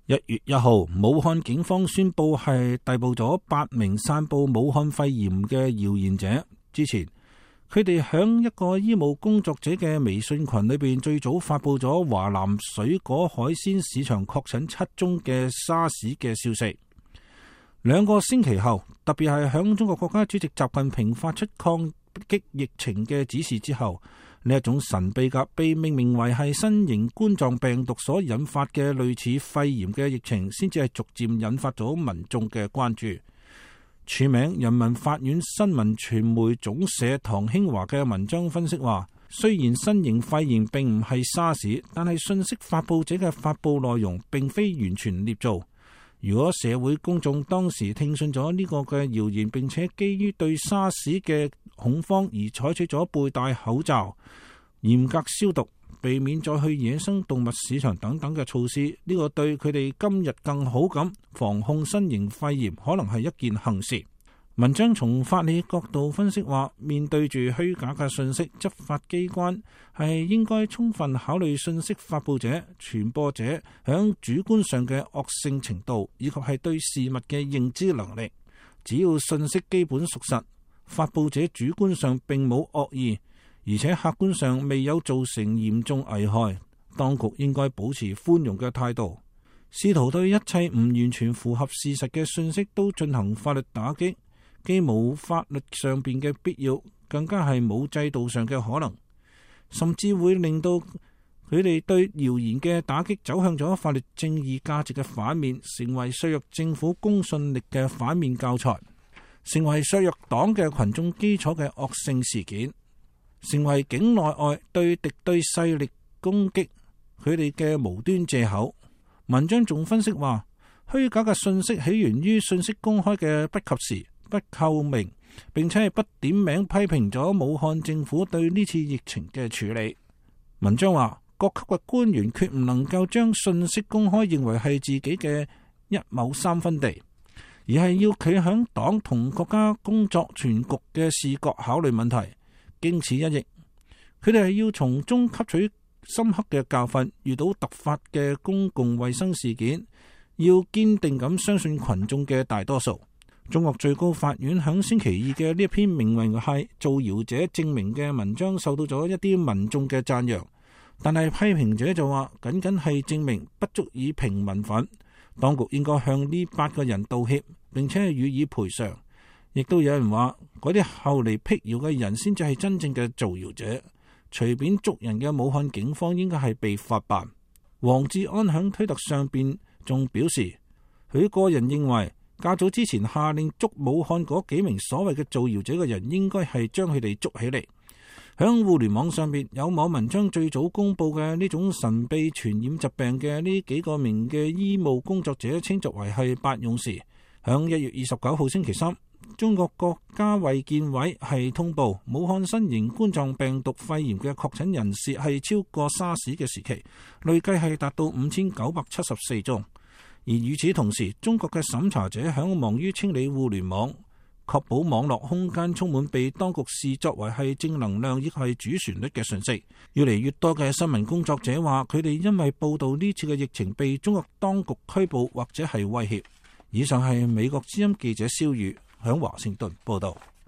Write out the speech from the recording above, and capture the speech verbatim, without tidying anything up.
一月一號，武漢警方宣布係逮捕咗八名散布武漢肺炎嘅謠言者。之前佢哋響一個醫務工作者嘅微信群裏邊，最早發佈咗華南水果海鮮市場確診七宗嘅沙士嘅消息。兩個星期後，特別係響中國國家主席習近平發出抗擊疫情嘅指示之後，呢一種神秘嘅被命名為係新型冠狀病毒所引發嘅類似肺炎嘅疫情，先至係逐漸引發咗民眾嘅關注。署名人民法院新聞傳媒總社唐興華嘅文章分析話，雖然新型肺炎並唔係沙士，但係信息發佈者嘅發佈內容並非完全捏造。如果社會公眾當時聽信咗呢個嘅謠言，並且基於對沙士嘅恐慌而採取咗佩戴口罩、嚴格消毒、避免再去野生動物市場等等嘅措施，呢個對佢哋今日更好咁防控新型肺炎可能係一件幸事。文章從法理角度分析話，面對住虛假嘅信息，執法機關係應該充分考慮信息發佈者、傳播者響主觀上嘅惡性程度，以及係對事物嘅認知能力。只要信息基本屬實，發佈者主觀上並冇惡意，而且客觀上未有造成嚴重危害，當局應該保持寬容嘅態度，試圖對一切唔完全符合事實嘅信息都進行法律打擊。既冇法律上邊嘅必要，更加係冇制度上嘅可能，甚至會令到佢哋對謠言嘅打擊走向咗法律正義價值嘅反面，成為削弱政府公信力嘅反面教材，成為削弱黨嘅群眾基礎嘅惡性事件，成為境內外對敵對勢力攻擊佢哋嘅無端借口。文章仲分析話，虛假嘅信息起源於信息公開嘅不及時、不透明，並且係不點名批評咗武漢政府對呢次疫情嘅處理。文章話，各級嘅官員決唔能夠將信息公開認為係自己嘅一畝三分地，而係要企響黨同國家工作全局嘅視角考慮問題。經此一役，佢哋係要從中吸取深刻嘅教訓，遇到突發嘅公共衛生事件，要堅定咁相信群眾嘅大多數。中國最高法院響星期二嘅呢一篇名為係造謠者證明嘅文章受到咗一啲民眾嘅讚揚，但係批評者就話僅僅係證明不足以平民憤，當局應該向呢八個人道歉，並且係予以賠償。亦都有人話嗰啲後嚟闢謠嘅人先至係真正嘅造謠者，隨便捉人嘅武漢警方應該係被法辦。王志安響推特上邊仲表示，佢個人認為較早之前下令捉武漢嗰幾名所謂嘅造謠者嘅人，應該係將佢哋捉起嚟。響互聯網上邊有網民將最早公布嘅呢種神秘傳染疾病嘅呢幾個名嘅醫務工作者稱作為係八勇士。響一月二十九號星期三，中國國家衛健委係通報武漢新型冠狀病毒肺炎嘅確診人士係超過沙士嘅時期，累計係達到五千九百七十四宗。而與此同時，中國嘅審查者響忙於清理互聯網，確保網絡空間充滿被當局視作為係正能量亦係主旋律嘅信息。越嚟越多嘅新聞工作者話，佢哋因為報道呢次嘅疫情被中國當局拘捕或者係威脅。以上係美國之音記者蕭宇響華盛頓報道。